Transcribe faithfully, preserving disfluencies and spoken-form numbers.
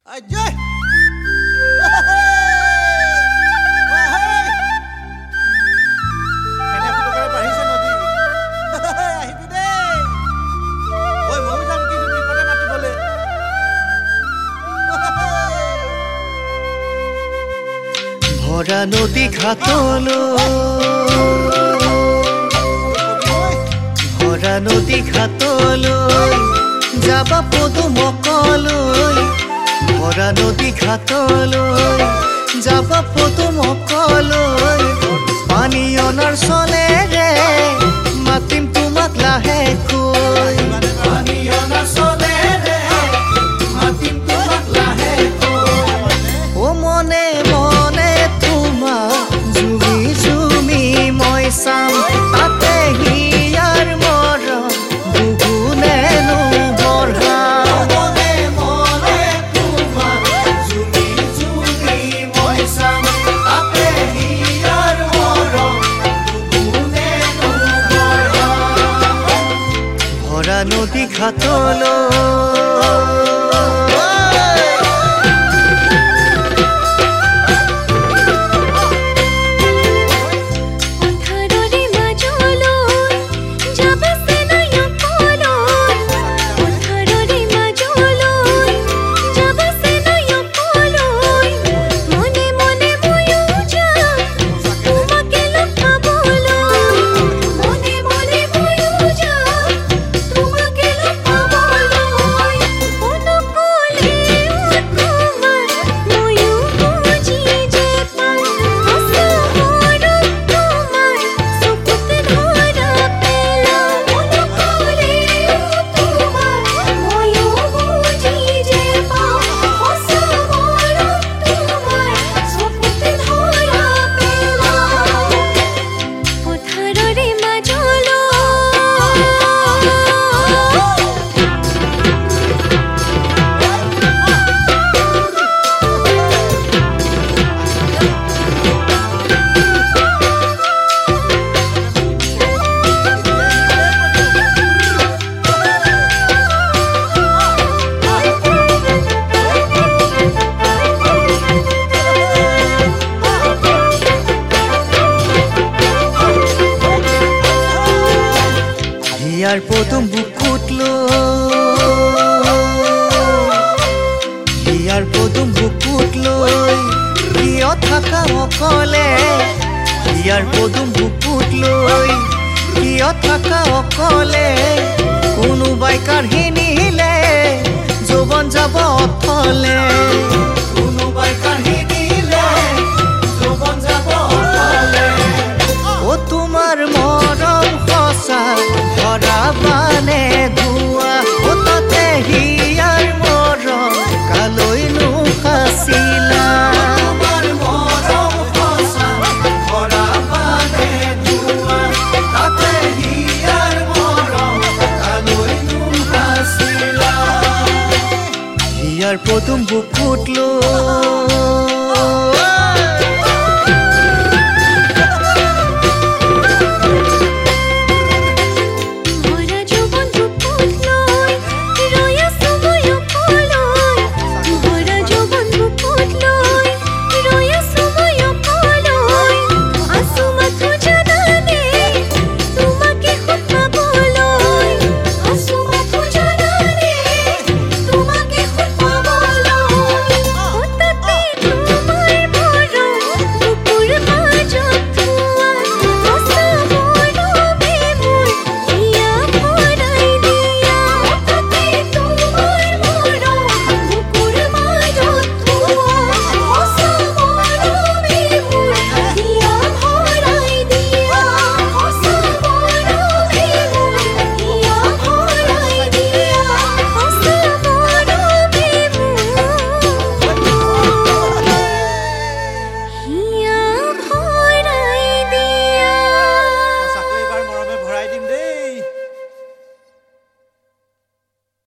Ajay! Kaya po kaya bahisa nadi. আহিবি দেই। ওই মই যাম কিন্তু বিপদে মাতিবলে। ভরা নদী ঘাটলৈ ভরা নদী ঘাটলৈ যাবা পদুমকলৈ ভরা নদী ঘাটলৈ যাবা পদুমকলৈ পানী অনাৰ চলেৰে মাতিম তোমাক লাহেকৈ পানী অনাৰ চলেৰে মাতিম তোমাক লাহেকৈ ও মনে মনে তোমাক জুমি জুমি মই চাম তাতে হিয়াৰ মৰম দুগুণেনো বঢ়াম মনে মনে তোমাক জুমি জুমি মই চাম তাতে হিয়াৰ মৰম দুগুণেনো বঢ়াম ভৰা নদী ঘাটলৈ হিয়াৰ পদুম বুকুত লৈ হিয়াৰ পদুম বুকুত লৈ কিয় থাকা অকলে হিয়াৰ পদুম বুকুত লৈ কিয় থাকা অকলে কোনোবাই কাঢ়ি নিলে যৌৱন যাব অথলে কোনোবাই কাঢ়ি নিলে যৌৱন যাব অথলে ও তোমাৰ মৰম সঁচা ভৰা বানে ধোৱা ও তাতে হিয়াৰ মৰম কালৈনো সাঁচিলা তোমাৰ মৰম সঁচা ভৰা বানে ধোৱা তাতে হিয়াৰ মৰম কালৈনো সাঁচিলা হিয়াৰ পদুম বুকুত লৈ